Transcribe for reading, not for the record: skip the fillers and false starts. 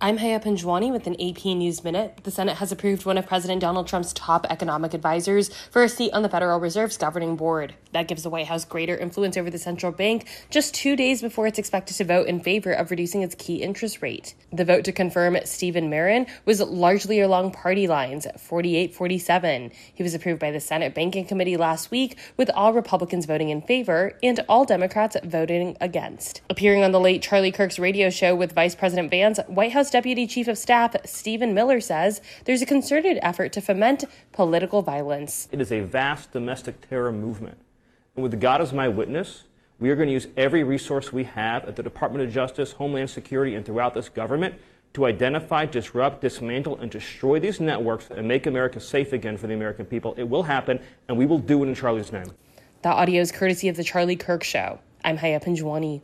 I'm Haya Panjwani with an AP News Minute. The Senate has approved one of President Donald Trump's top economic advisors for a seat on the Federal Reserve's governing board. That gives the White House greater influence over the central bank just 2 days before it's expected to vote in favor of reducing its key interest rate. The vote to confirm Stephen Marin was largely along party lines, 48-47. He was approved by the Senate Banking Committee last week, with all Republicans voting in favor and all Democrats voting against. Appearing on the late Charlie Kirk's radio show with Vice President Vance, White House Deputy Chief of Staff Stephen Miller says there's a concerted effort to foment political violence. It is a vast domestic terror movement. And with God as my witness, we are going to use every resource we have at the Department of Justice, Homeland Security, and throughout this government to identify, disrupt, dismantle, and destroy these networks and make America safe again for the American people. It will happen, and we will do it in Charlie's name. That audio is courtesy of the Charlie Kirk Show. I'm Haya Panjwani.